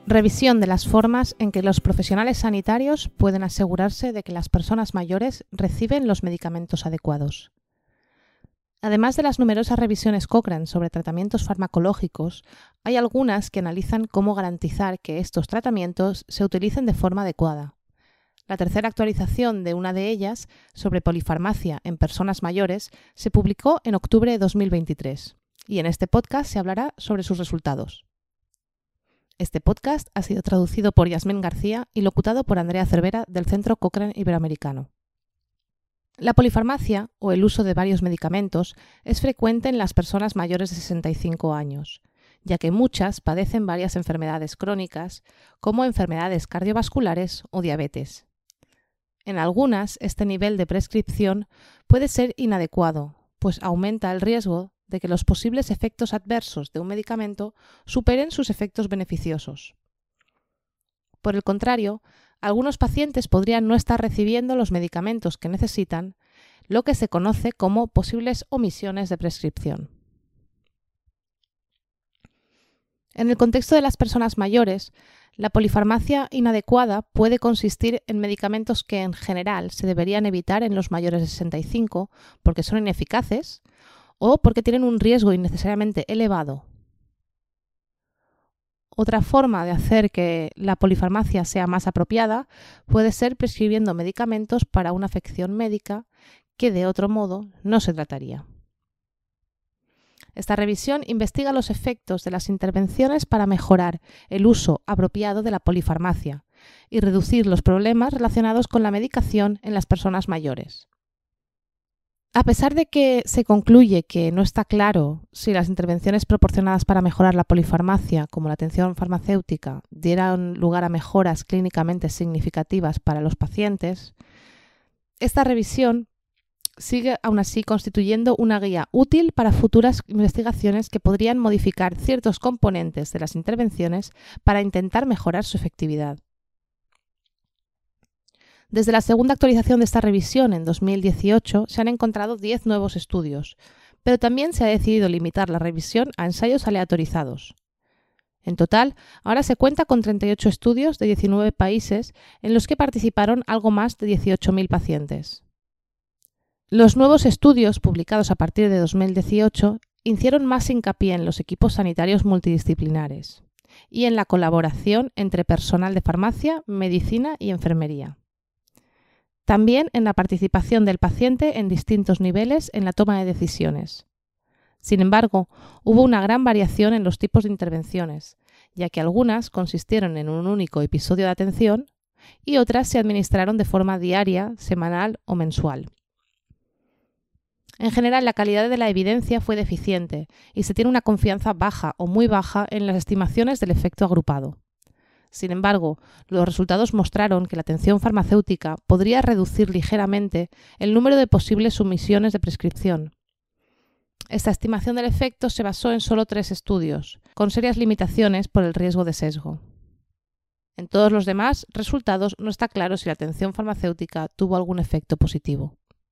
Revisión de las formas en que los profesionales sanitarios pueden asegurarse de que las personas mayores reciben los medicamentos adecuados. Además de las numerosas revisiones Cochrane sobre tratamientos farmacológicos, hay algunas que analizan cómo garantizar que estos tratamientos se utilicen de forma adecuada. La tercera actualización de una de ellas, sobre polifarmacia en personas mayores, se publicó en octubre de 2023 y en este podcast se hablará sobre sus resultados. Este podcast ha sido traducido por Yasmín García y locutado por Andrea Cervera del Centro Cochrane Iberoamericano. La polifarmacia, o el uso de varios medicamentos, es frecuente en las personas mayores de 65 años, ya que muchas padecen varias enfermedades crónicas, como enfermedades cardiovasculares o diabetes. En algunas, este nivel de prescripción puede ser inadecuado, pues aumenta el riesgo de que los posibles efectos adversos de un medicamento superen sus efectos beneficiosos. Por el contrario, algunos pacientes podrían no estar recibiendo los medicamentos que necesitan, lo que se conoce como posibles omisiones de prescripción. En el contexto de las personas mayores, la polifarmacia inadecuada puede consistir en medicamentos que en general se deberían evitar en los mayores de 65 porque son ineficaces o porque tienen un riesgo innecesariamente elevado. Otra forma de hacer que la polifarmacia sea más apropiada puede ser prescribiendo medicamentos para una afección médica que de otro modo no se trataría. Esta revisión investiga los efectos de las intervenciones para mejorar el uso apropiado de la polifarmacia y reducir los problemas relacionados con la medicación en las personas mayores. A pesar de que se concluye que no está claro si las intervenciones proporcionadas para mejorar la polifarmacia, como la atención farmacéutica, dieran lugar a mejoras clínicamente significativas para los pacientes, esta revisión sigue aún así constituyendo una guía útil para futuras investigaciones que podrían modificar ciertos componentes de las intervenciones para intentar mejorar su efectividad. Desde la segunda actualización de esta revisión en 2018 se han encontrado 10 nuevos estudios, pero también se ha decidido limitar la revisión a ensayos aleatorizados. En total, ahora se cuenta con 38 estudios de 19 países en los que participaron algo más de 18.000 pacientes. Los nuevos estudios, publicados a partir de 2018, hicieron más hincapié en los equipos sanitarios multidisciplinares y en la colaboración entre personal de farmacia, medicina y enfermería. También en la participación del paciente en distintos niveles en la toma de decisiones. Sin embargo, hubo una gran variación en los tipos de intervenciones, ya que algunas consistieron en un único episodio de atención y otras se administraron de forma diaria, semanal o mensual. En general, la calidad de la evidencia fue deficiente y se tiene una confianza baja o muy baja en las estimaciones del efecto agrupado. Sin embargo, los resultados mostraron que la atención farmacéutica podría reducir ligeramente el número de posibles omisiones de prescripción. Esta estimación del efecto se basó en solo 3 estudios, con serias limitaciones por el riesgo de sesgo. En todos los demás resultados no está claro si la atención farmacéutica tuvo algún efecto positivo.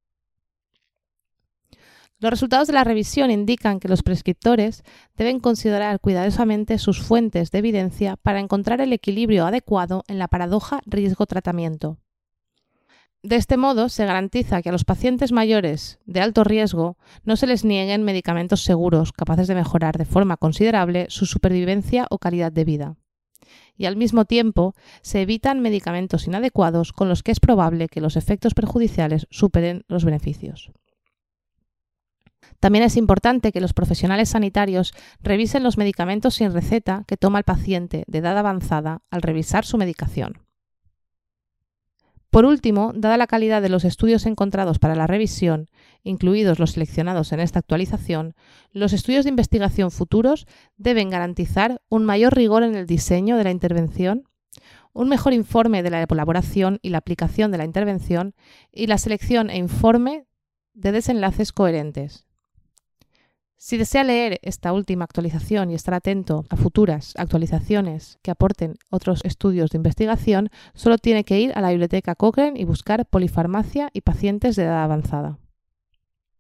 Los resultados de la revisión indican que los prescriptores deben considerar cuidadosamente sus fuentes de evidencia para encontrar el equilibrio adecuado en la paradoja riesgo-tratamiento. De este modo, se garantiza que a los pacientes mayores de alto riesgo no se les nieguen medicamentos seguros capaces de mejorar de forma considerable su supervivencia o calidad de vida. Y al mismo tiempo, se evitan medicamentos inadecuados con los que es probable que los efectos perjudiciales superen los beneficios. También es importante que los profesionales sanitarios revisen los medicamentos sin receta que toma el paciente de edad avanzada al revisar su medicación. Por último, dada la calidad de los estudios encontrados para la revisión, incluidos los seleccionados en esta actualización, los estudios de investigación futuros deben garantizar un mayor rigor en el diseño de la intervención, un mejor informe de la elaboración y la aplicación de la intervención y la selección e informe de desenlaces coherentes. Si desea leer esta última actualización y estar atento a futuras actualizaciones que aporten otros estudios de investigación, solo tiene que ir a la biblioteca Cochrane y buscar polifarmacia y pacientes de edad avanzada.